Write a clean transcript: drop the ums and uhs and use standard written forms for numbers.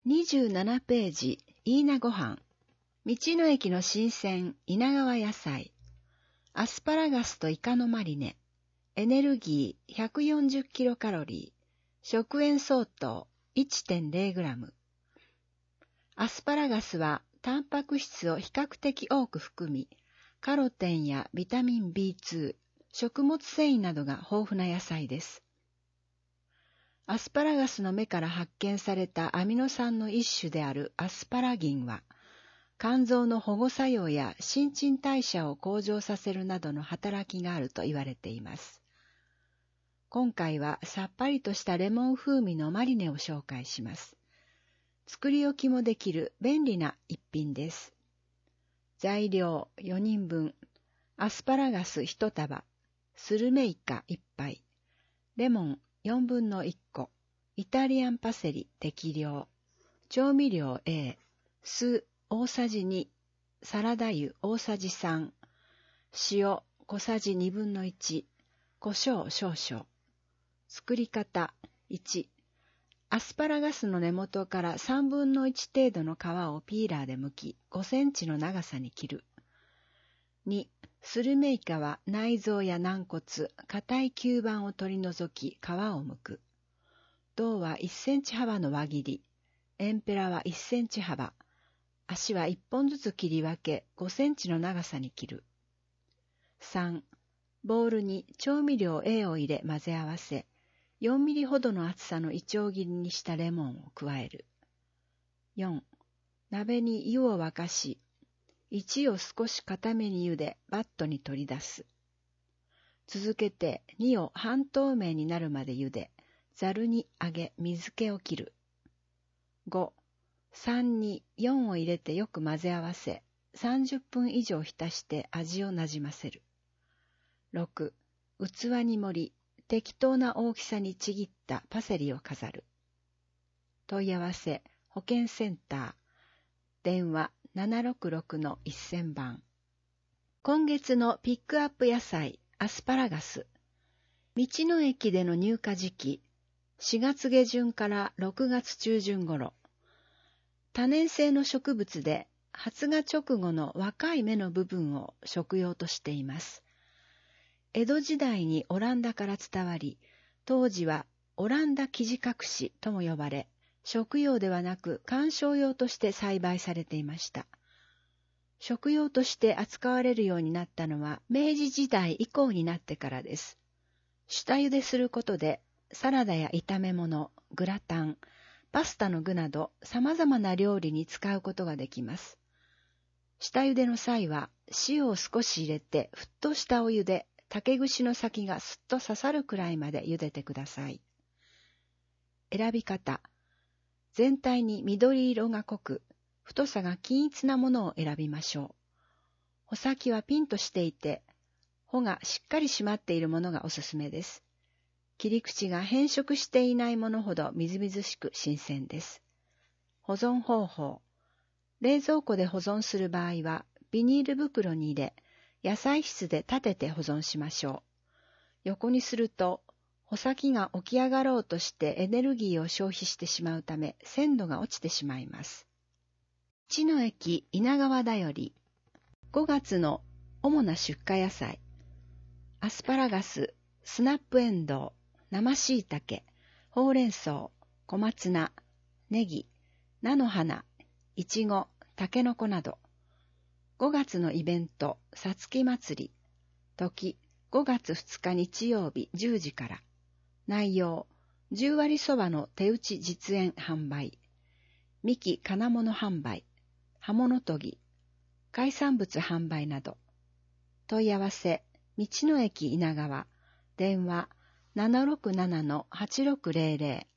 27ページ、イーナごはん。道の駅の新鮮、稲川野菜。アスパラガスとイカのマリネ。エネルギー140キロカロリー。食塩相当 1.0 グラム。アスパラガスはタンパク質を比較的多く含み、カロテンやビタミン B2、食物繊維などが豊富な野菜です。アスパラガスの芽から発見されたアミノ酸の一種であるアスパラギンは、肝臓の保護作用や新陳代謝を向上させるなどの働きがあると言われています。今回はさっぱりとしたレモン風味のマリネを紹介します。作り置きもできる便利な一品です。材料4人分、アスパラガス1束、スルメイカ1杯、レモン4分の1個、イタリアンパセリ適量、調味料 A、酢大さじ2、サラダ油大さじ3、塩小さじ2分の1、胡椒少々。作り方1、アスパラガスの根元から3分の1程度の皮をピーラーで剥き、5センチの長さに切る。2、スルメイカは内臓や軟骨、硬い吸盤を取り除き、皮を剥く。胴は1センチ幅の輪切り、エンペラは1センチ幅、足は1本ずつ切り分け、5センチの長さに切る。3、ボウルに調味料 A を入れ混ぜ合わせ、4ミリほどの厚さのいちょう切りにしたレモンを加える。4、鍋に湯を沸かし、1を少し固めに茹で、バットに取り出す。続けて2を半透明になるまで茹で、ざるに上げ、水気を切る。5、3に4を入れてよく混ぜ合わせ、30分以上浸して味をなじませる。6、器に盛り、適当な大きさにちぎったパセリを飾る。問い合わせ、保健センター、電話766-1000番。今月のピックアップ野菜、アスパラガス。道の駅での入荷時期、4月下旬から6月中旬頃。多年生の植物で発芽直後の若い芽の部分を食用としています。江戸時代にオランダから伝わり、当時はオランダ生地隠しとも呼ばれ、食用ではなく観賞用として栽培されていました。食用として扱われるようになったのは明治時代以降になってからです。下茹ですることでサラダや炒め物、グラタン、パスタの具など様々な料理に使うことができます。下茹での際は塩を少し入れて沸騰したお湯で竹串の先がすっと刺さるくらいまで茹でてください。選び方。全体に緑色が濃く、太さが均一なものを選びましょう。穂先はピンとしていて、穂がしっかり締まっているものがおすすめです。切り口が変色していないものほどみずみずしく新鮮です。保存方法。冷蔵庫で保存する場合は、ビニール袋に入れ、野菜室で立てて保存しましょう。横にすると、穂先が起き上がろうとしてエネルギーを消費してしまうため、鮮度が落ちてしまいます。道の駅稲川だより、5月の主な出荷野菜、アスパラガス、スナップエンドウ、生椎茸、ほうれん草、小松菜、ネギ、菜の花、いちご、たけのこなど。5月のイベント、さつき祭り。時、5月2日日曜日10時から。内容、10割そばの手打ち実演販売。みき金物販売。刃物研ぎ。海産物販売など。問い合わせ、道の駅稲川。電話767-8600。